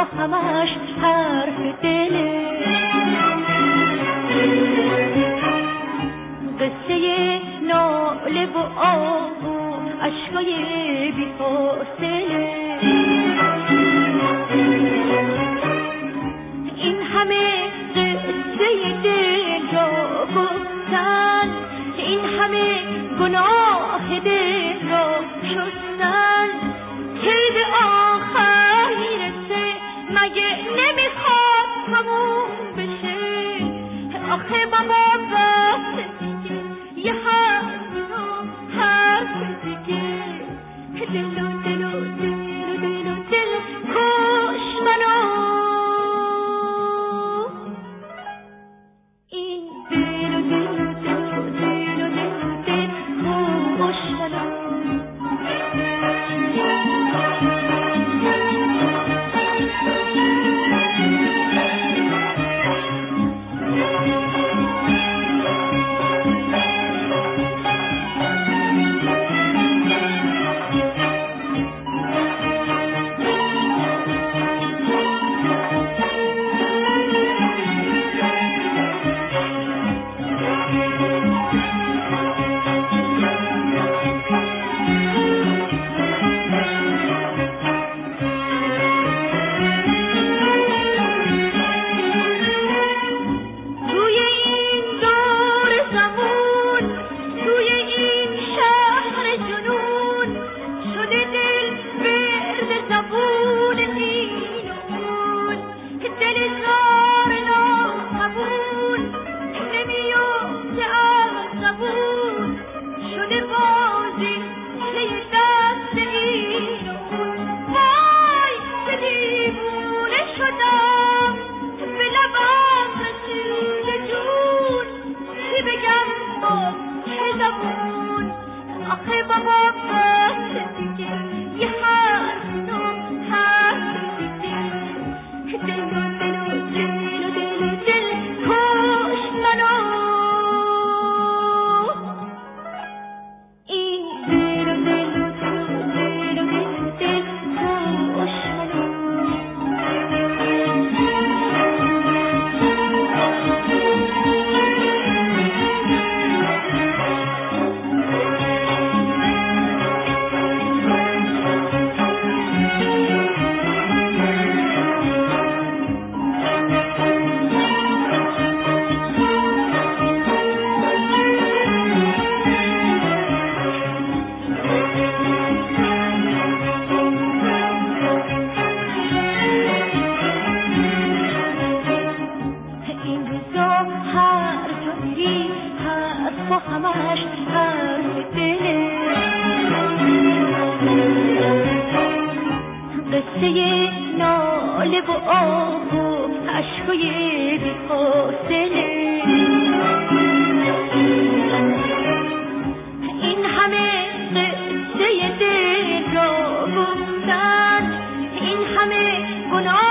و همش حرف دله. قصه ناله و آه و عشقای بی فاصله. این همه قصه دل را گفتن، این همه گناه دل را شستن، کی به آخر میرسه؟ مگه نمیخواد تموم بشه؟ آخه بابا بس دیگه، یه حرف دیگه، دل و دل و دل و دل و دل کش منو. این دل و دل و دل و دل و دل و دل کش منو. قصه ناله و آه و عشقای بی فاصله. این همه قصه دل را گفتن، این همه گناه